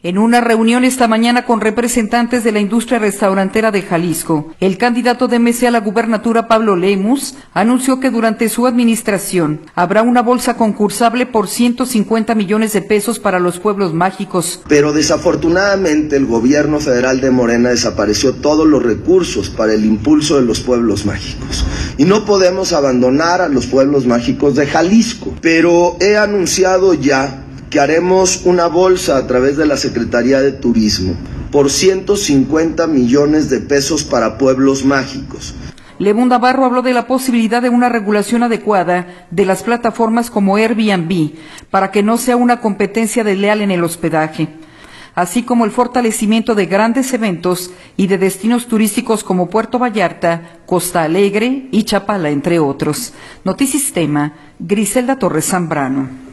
En una reunión esta mañana con representantes de la industria restaurantera de Jalisco, el candidato de MC a la gubernatura, Pablo Lemus, anunció que durante su administración habrá una bolsa concursable por 150 millones de pesos para los pueblos mágicos. Pero desafortunadamente el gobierno federal de Morena desapareció todos los recursos para el impulso de los pueblos mágicos. Y no podemos abandonar a los pueblos mágicos de Jalisco. Pero he anunciado ya que haremos una bolsa a través de la Secretaría de Turismo por 150 millones de pesos para pueblos mágicos. Lemus Navarro habló de la posibilidad de una regulación adecuada de las plataformas como Airbnb para que no sea una competencia desleal en el hospedaje, así como el fortalecimiento de grandes eventos y de destinos turísticos como Puerto Vallarta, Costa Alegre y Chapala, entre otros. Notisistema, Griselda Torres Zambrano.